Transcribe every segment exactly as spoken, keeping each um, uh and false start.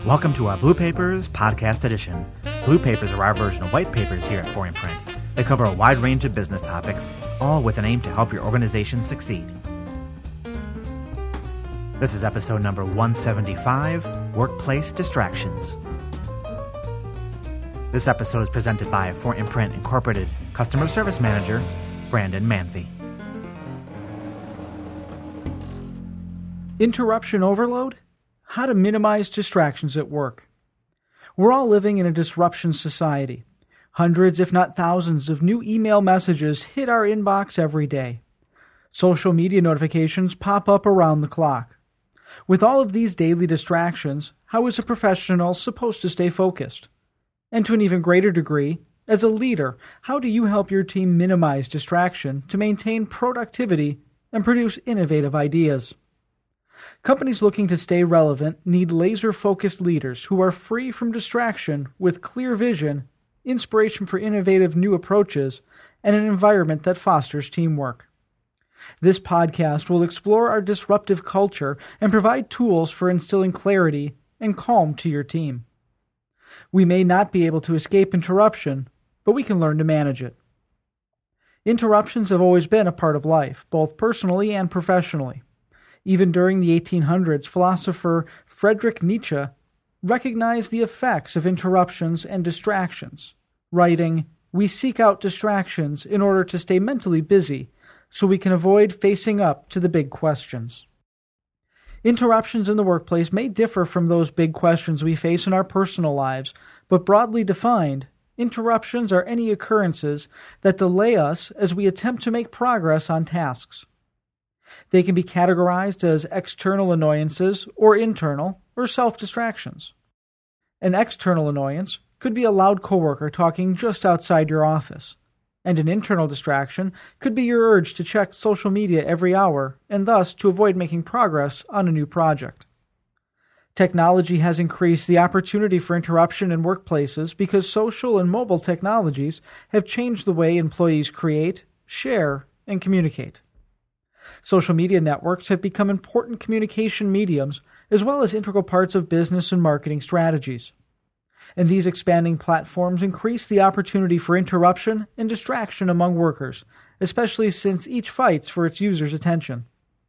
Welcome to our Blue Papers Podcast Edition. Blue Papers are our version of white papers here at Forian Print. They cover a wide range of business topics, all with an aim to help your organization succeed. This is episode number one seventy-five, Workplace Distractions. This episode is presented by Forian Print Incorporated Customer Service Manager, Brandon Manthe. Interruption overload? How to minimize distractions at work. We're all living in a disruption society. Hundreds, if not thousands, of new email messages hit our inbox every day. Social media notifications pop up around the clock. With all of these daily distractions, how is a professional supposed to stay focused? And to an even greater degree, as a leader, how do you help your team minimize distraction to maintain productivity and produce innovative ideas? Companies looking to stay relevant need laser-focused leaders who are free from distraction with clear vision, inspiration for innovative new approaches, and an environment that fosters teamwork. This podcast will explore our disruptive culture and provide tools for instilling clarity and calm to your team. We may not be able to escape interruption, but we can learn to manage it. Interruptions have always been a part of life, both personally and professionally. Even during the eighteen hundreds, philosopher Friedrich Nietzsche recognized the effects of interruptions and distractions, writing, "We seek out distractions in order to stay mentally busy, so we can avoid facing up to the big questions." Interruptions in the workplace may differ from those big questions we face in our personal lives, but broadly defined, interruptions are any occurrences that delay us as we attempt to make progress on tasks. They can be categorized as external annoyances or internal or self-distractions. An external annoyance could be a loud coworker talking just outside your office, and an internal distraction could be your urge to check social media every hour and thus to avoid making progress on a new project. Technology has increased the opportunity for interruption in workplaces because social and mobile technologies have changed the way employees create, share, and communicate. Social media networks have become important communication mediums as well as integral parts of business and marketing strategies. And these expanding platforms increase the opportunity for interruption and distraction among workers, especially since each fights for its users' attention.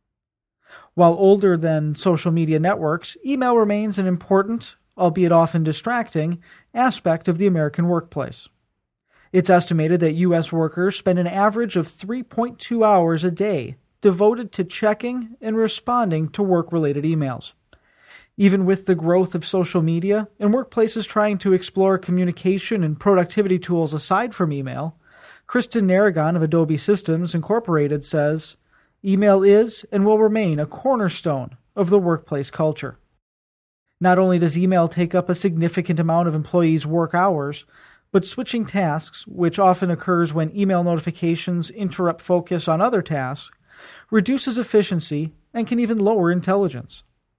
While older than social media networks, email remains an important, albeit often distracting, aspect of the American workplace. It's estimated that U S workers spend an average of three point two hours a day devoted to checking and responding to work-related emails. Even with the growth of social media and workplaces trying to explore communication and productivity tools aside from email, Kristen Narragon of Adobe Systems Incorporated says, "Email is and will remain a cornerstone of the workplace culture." Not only does email take up a significant amount of employees' work hours, but switching tasks, which often occurs when email notifications interrupt focus on other tasks, reduces efficiency and can even lower intelligence.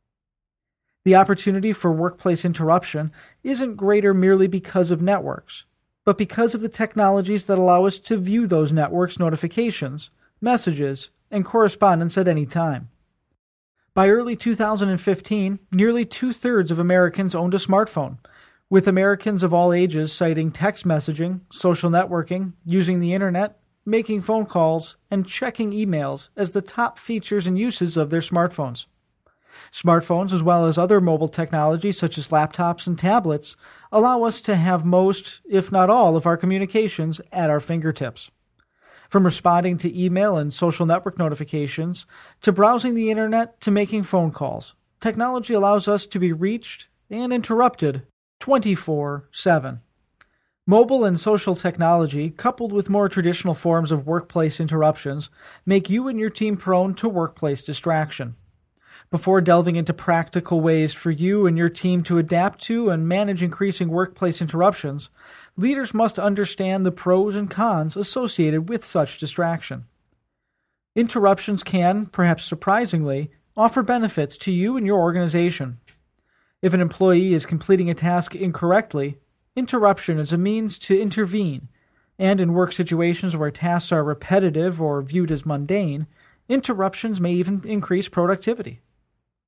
The opportunity for workplace interruption isn't greater merely because of networks, but because of the technologies that allow us to view those networks' notifications, messages, and correspondence at any time. By early two thousand fifteen, nearly two-thirds of Americans owned a smartphone, with Americans of all ages citing text messaging, social networking, using the internet, making phone calls, and checking emails as the top features and uses of their smartphones. Smartphones, as well as other mobile technologies such as laptops and tablets, allow us to have most, if not all, of our communications at our fingertips. From responding to email and social network notifications, to browsing the internet, to making phone calls, technology allows us to be reached and interrupted twenty-four seven. Mobile and social technology, coupled with more traditional forms of workplace interruptions, make you and your team prone to workplace distraction. Before delving into practical ways for you and your team to adapt to and manage increasing workplace interruptions, leaders must understand the pros and cons associated with such distraction. Interruptions can, perhaps surprisingly, offer benefits to you and your organization. If an employee is completing a task incorrectly, interruption is a means to intervene, and in work situations where tasks are repetitive or viewed as mundane, interruptions may even increase productivity.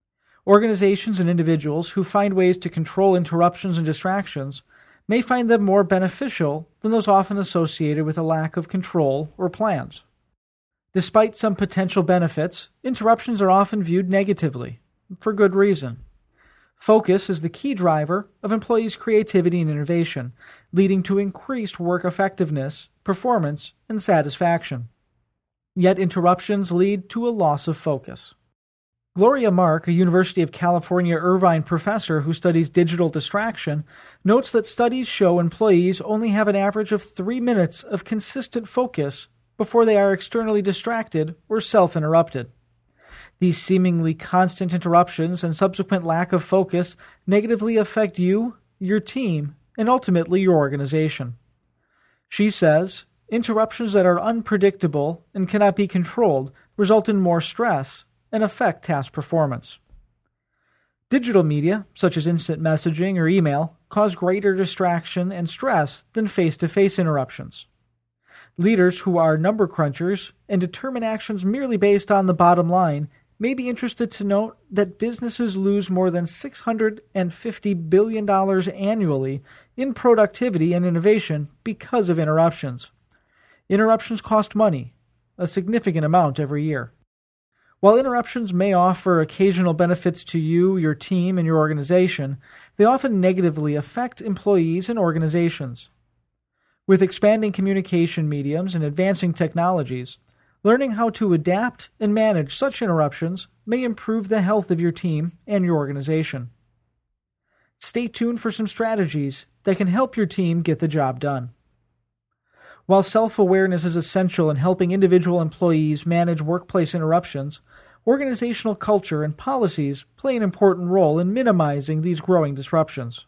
Organizations and individuals who find ways to control interruptions and distractions may find them more beneficial than those often associated with a lack of control or plans. Despite some potential benefits, interruptions are often viewed negatively, for good reason. Focus is the key driver of employees' creativity and innovation, leading to increased work effectiveness, performance, and satisfaction. Yet interruptions lead to a loss of focus. Gloria Mark, a University of California Irvine professor who studies digital distraction, notes that studies show employees only have an average of three minutes of consistent focus before they are externally distracted or self-interrupted. These seemingly constant interruptions and subsequent lack of focus negatively affect you, your team, and ultimately your organization. She says, interruptions that are unpredictable and cannot be controlled result in more stress and affect task performance. Digital media, such as instant messaging or email, cause greater distraction and stress than face-to-face interruptions. Leaders who are number crunchers and determine actions merely based on the bottom line may be interested to note that businesses lose more than six hundred fifty billion dollars annually in productivity and innovation because of interruptions. Interruptions cost money, a significant amount every year. While interruptions may offer occasional benefits to you, your team, and your organization, they often negatively affect employees and organizations. With expanding communication mediums and advancing technologies, learning how to adapt and manage such interruptions may improve the health of your team and your organization. Stay tuned for some strategies that can help your team get the job done. While self-awareness is essential in helping individual employees manage workplace interruptions, organizational culture and policies play an important role in minimizing these growing disruptions.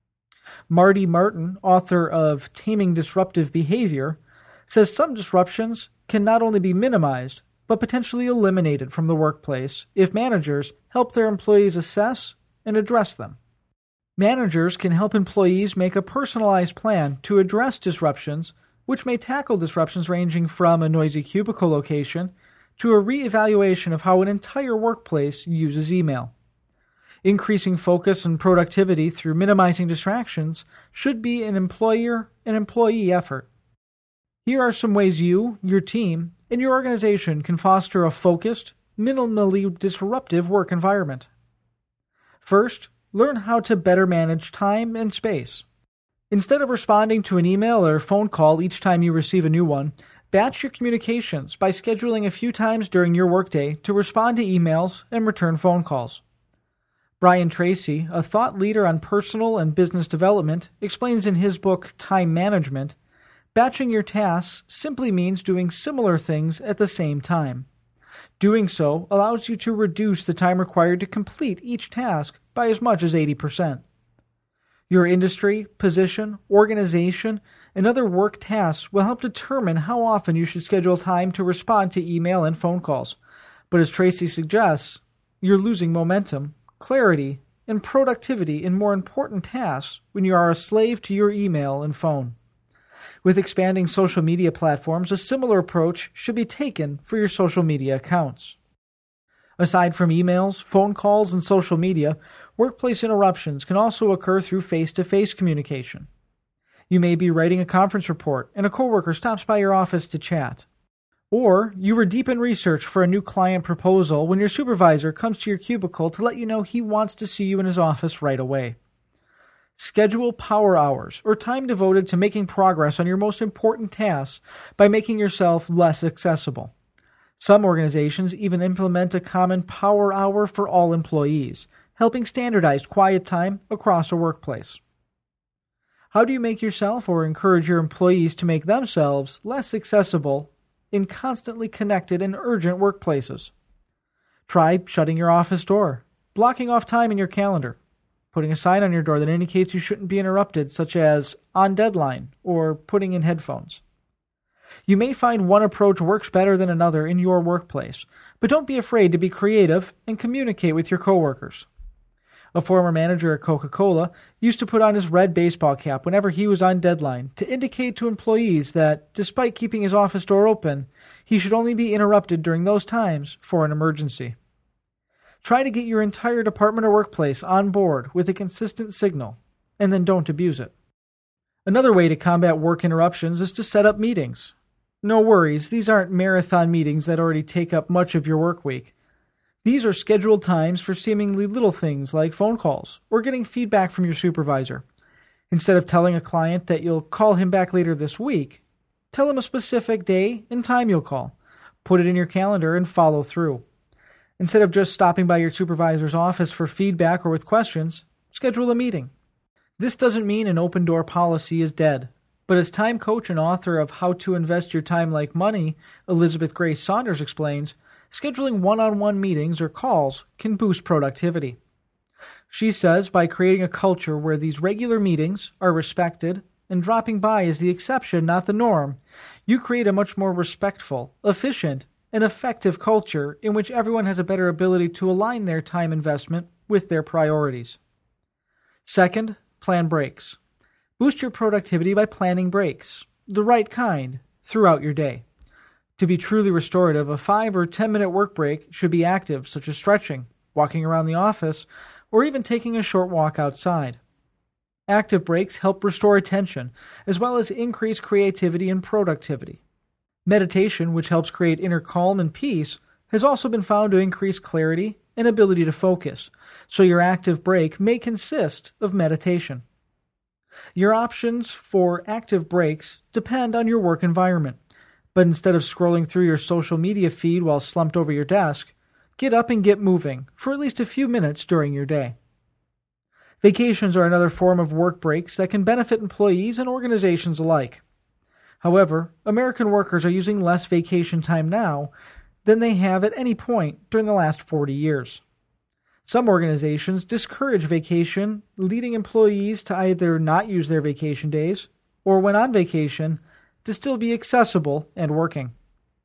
Marty Martin, author of Taming Disruptive Behavior, says some disruptions can not only be minimized, but potentially eliminated from the workplace if managers help their employees assess and address them. Managers can help employees make a personalized plan to address disruptions, which may tackle disruptions ranging from a noisy cubicle location to a re-evaluation of how an entire workplace uses email. Increasing focus and productivity through minimizing distractions should be an employer and employee effort. Here are some ways you, your team, and your organization can foster a focused, minimally disruptive work environment. First, learn how to better manage time and space. Instead of responding to an email or phone call each time you receive a new one, batch your communications by scheduling a few times during your workday to respond to emails and return phone calls. Brian Tracy, a thought leader on personal and business development, explains in his book Time Management, batching your tasks simply means doing similar things at the same time. Doing so allows you to reduce the time required to complete each task by as much as eighty percent. Your industry, position, organization, and other work tasks will help determine how often you should schedule time to respond to email and phone calls. But as Tracy suggests, you're losing momentum, clarity, and productivity in more important tasks when you are a slave to your email and phone. With expanding social media platforms, a similar approach should be taken for your social media accounts. Aside from emails, phone calls, and social media, workplace interruptions can also occur through face-to-face communication. You may be writing a conference report and a coworker stops by your office to chat. Or you were deep in research for a new client proposal when your supervisor comes to your cubicle to let you know he wants to see you in his office right away. Schedule power hours or time devoted to making progress on your most important tasks by making yourself less accessible. Some organizations even implement a common power hour for all employees, helping standardize quiet time across a workplace. How do you make yourself or encourage your employees to make themselves less accessible in constantly connected and urgent workplaces? Try shutting your office door, blocking off time in your calendar, putting a sign on your door that indicates you shouldn't be interrupted, such as on deadline, or putting in headphones. You may find one approach works better than another in your workplace, but don't be afraid to be creative and communicate with your coworkers. A former manager at Coca-Cola used to put on his red baseball cap whenever he was on deadline to indicate to employees that, despite keeping his office door open, he should only be interrupted during those times for an emergency. Try to get your entire department or workplace on board with a consistent signal, and then don't abuse it. Another way to combat work interruptions is to set up meetings. No worries, these aren't marathon meetings that already take up much of your work week. These are scheduled times for seemingly little things like phone calls or getting feedback from your supervisor. Instead of telling a client that you'll call him back later this week, tell him a specific day and time you'll call. Put it in your calendar and follow through. Instead of just stopping by your supervisor's office for feedback or with questions, schedule a meeting. This doesn't mean an open-door policy is dead, but as time coach and author of How to Invest Your Time Like Money, Elizabeth Grace Saunders explains, scheduling one-on-one meetings or calls can boost productivity. She says by creating a culture where these regular meetings are respected and dropping by is the exception, not the norm, you create a much more respectful, efficient, and effective culture in which everyone has a better ability to align their time investment with their priorities. Second, plan breaks. Boost your productivity by planning breaks, the right kind, throughout your day. To be truly restorative, a five or ten minute work break should be active, such as stretching, walking around the office, or even taking a short walk outside. Active breaks help restore attention, as well as increase creativity and productivity. Meditation, which helps create inner calm and peace, has also been found to increase clarity and ability to focus, so your active break may consist of meditation. Your options for active breaks depend on your work environment, but instead of scrolling through your social media feed while slumped over your desk, get up and get moving for at least a few minutes during your day. Vacations are another form of work breaks that can benefit employees and organizations alike. However, American workers are using less vacation time now than they have at any point during the last forty years. Some organizations discourage vacation, leading employees to either not use their vacation days, or when on vacation, to still be accessible and working.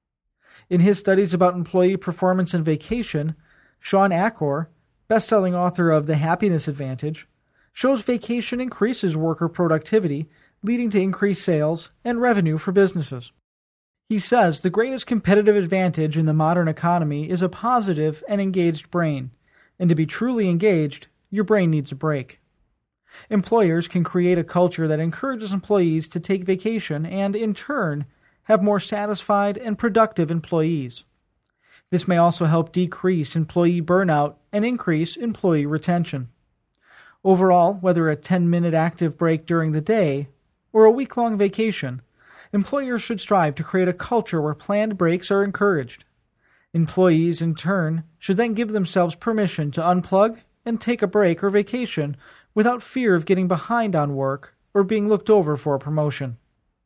In his studies about employee performance and vacation, Sean Achor, best-selling author of The Happiness Advantage, shows vacation increases worker productivity, leading to increased sales and revenue for businesses. He says the greatest competitive advantage in the modern economy is a positive and engaged brain, and to be truly engaged, your brain needs a break. Employers can create a culture that encourages employees to take vacation and, in turn, have more satisfied and productive employees. This may also help decrease employee burnout and increase employee retention. Overall, whether a ten-minute active break during the day or a week-long vacation, employers should strive to create a culture where planned breaks are encouraged. Employees, in turn, should then give themselves permission to unplug and take a break or vacation without fear of getting behind on work or being looked over for a promotion.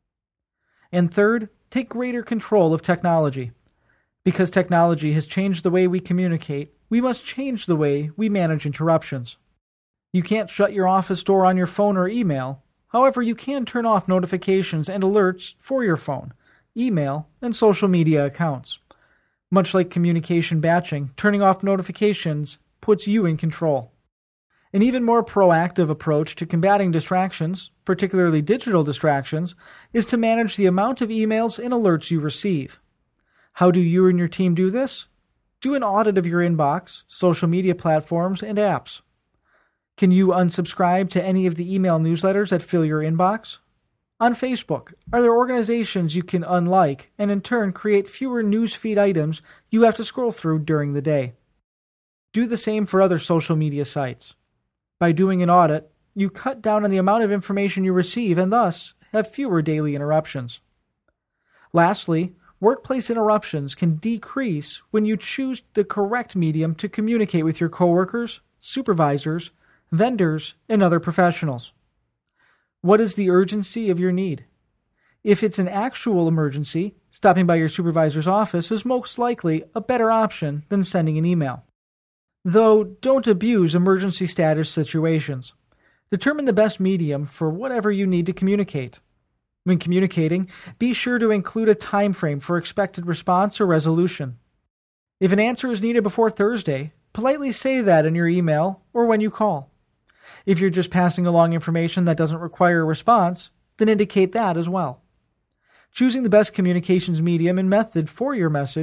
And third, take greater control of technology. Because technology has changed the way we communicate, we must change the way we manage interruptions. You can't shut your office door on your phone or email. However, you can turn off notifications and alerts for your phone, email, and social media accounts. Much like communication batching, turning off notifications puts you in control. An even more proactive approach to combating distractions, particularly digital distractions, is to manage the amount of emails and alerts you receive. How do you and your team do this? Do an audit of your inbox, social media platforms, and apps. Can you unsubscribe to any of the email newsletters that fill your inbox? On Facebook, are there organizations you can unlike and in turn create fewer newsfeed items you have to scroll through during the day? Do the same for other social media sites. By doing an audit, you cut down on the amount of information you receive and thus have fewer daily interruptions. Lastly, workplace interruptions can decrease when you choose the correct medium to communicate with your coworkers, supervisors, vendors, and other professionals. What is the urgency of your need? If it's an actual emergency, stopping by your supervisor's office is most likely a better option than sending an email. Though, don't abuse emergency status situations. Determine the best medium for whatever you need to communicate. When communicating, be sure to include a time frame for expected response or resolution. If an answer is needed before Thursday, politely say that in your email or when you call. If you're just passing along information that doesn't require a response, then indicate that as well. Choosing the best communications medium and method for your message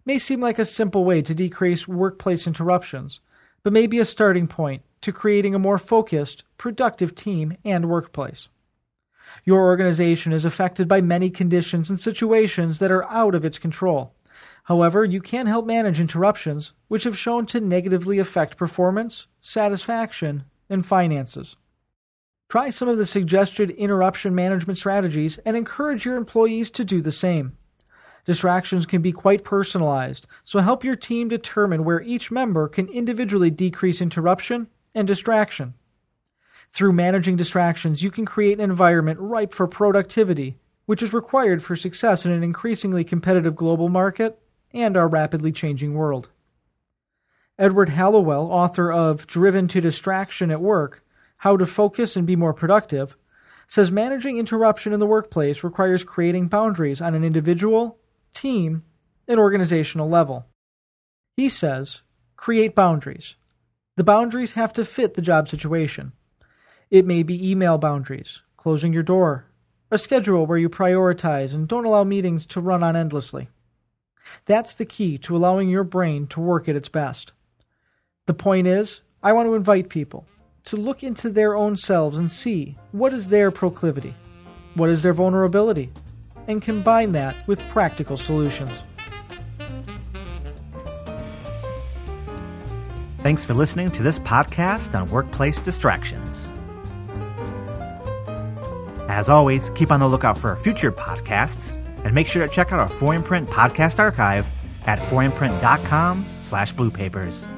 may seem like a simple way to decrease workplace interruptions, but may be a starting point to creating a more focused, productive team and workplace. Your organization is affected by many conditions and situations that are out of its control. However, you can help manage interruptions, which have shown to negatively affect performance, satisfaction, and finances. Try some of the suggested interruption management strategies and encourage your employees to do the same. Distractions can be quite personalized, so help your team determine where each member can individually decrease interruption and distraction. Through managing distractions, you can create an environment ripe for productivity, which is required for success in an increasingly competitive global market and our rapidly changing world. Edward Hallowell, author of Driven to Distraction at Work, How to Focus and Be More Productive, says managing interruption in the workplace requires creating boundaries on an individual, team, and organizational level. He says, create boundaries. The boundaries have to fit the job situation. It may be email boundaries, closing your door, a schedule where you prioritize and don't allow meetings to run on endlessly. That's the key to allowing your brain to work at its best. The point is, I want to invite people to look into their own selves and see what is their proclivity, what is their vulnerability, and combine that with practical solutions. Thanks for listening to this podcast on workplace distractions. As always, keep on the lookout for our future podcasts, and make sure to check out our four in print podcast archive at four in print dot com slash blue papers.